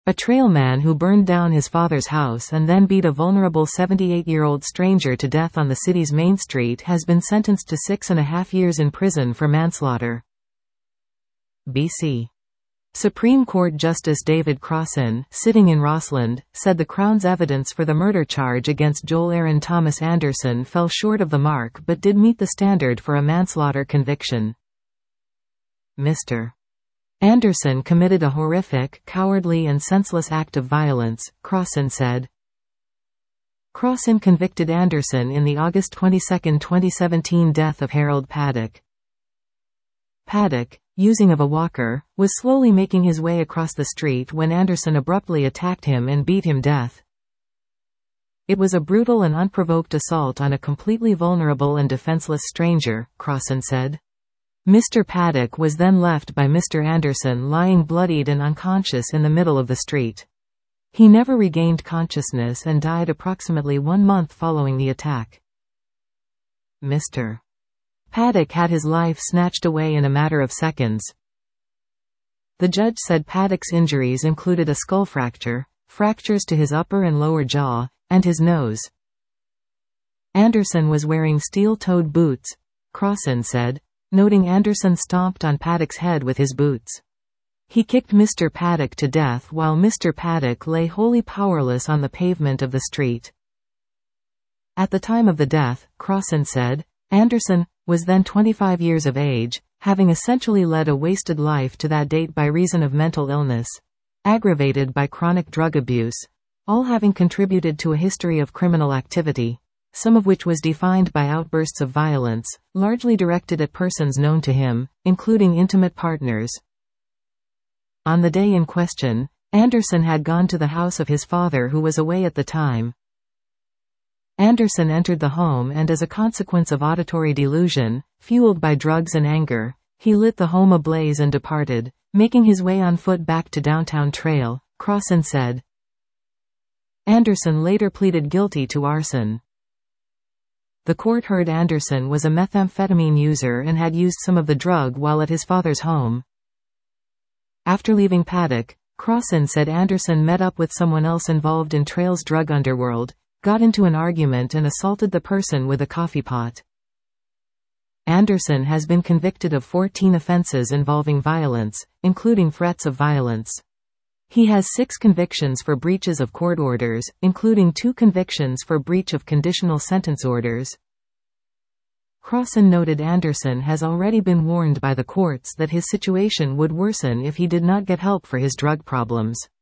A trailman who burned down his father's house and then beat a vulnerable 78-year-old stranger to death on the city's main street has been sentenced to 6.5 years in prison for manslaughter. BC. Supreme Court Justice David Crossan, sitting in Rossland, said the Crown's evidence for the murder charge against Joel Aaron Thomas Anderson fell short of the mark but did meet the standard for a manslaughter conviction. Mr. Anderson committed a horrific, cowardly and senseless act of violence, Crossan said. Crossan convicted Anderson in the August 22, 2017 death of Harold Paddock. Paddock, using of a walker, was slowly making his way across the street when Anderson abruptly attacked him and beat him death. It was a brutal and unprovoked assault on a completely vulnerable and defenseless stranger, Crossan said. Mr. Paddock was then left by Mr. Anderson lying bloodied and unconscious in the middle of the street. He never regained consciousness and died approximately 1 month following the attack. Mr. Paddock had his life snatched away in a matter of seconds. The judge said Paddock's injuries included a skull fracture, fractures to his upper and lower jaw, and his nose. Anderson was wearing steel-toed boots, Crossan said, noting Anderson stomped on Paddock's head with his boots. He kicked Mr. Paddock to death while Mr. Paddock lay wholly powerless on the pavement of the street. At the time of the death, Crossan said, Anderson was then 25 years of age, having essentially led a wasted life to that date by reason of mental illness, aggravated by chronic drug abuse, all having contributed to a history of criminal activity, some of which was defined by outbursts of violence, largely directed at persons known to him, including intimate partners. On the day in question, Anderson had gone to the house of his father who was away at the time. Anderson entered the home and as a consequence of auditory delusion, fueled by drugs and anger, he lit the home ablaze and departed, making his way on foot back to Downtown Trail, Crossan said. Anderson later pleaded guilty to arson. The court heard Anderson was a methamphetamine user and had used some of the drug while at his father's home. After leaving Paddock, Crossan said Anderson met up with someone else involved in Trail's drug underworld, got into an argument and assaulted the person with a coffee pot. Anderson has been convicted of 14 offenses involving violence, including threats of violence. He has 6 convictions for breaches of court orders, including 2 convictions for breach of conditional sentence orders. Crossan noted Anderson has already been warned by the courts that his situation would worsen if he did not get help for his drug problems.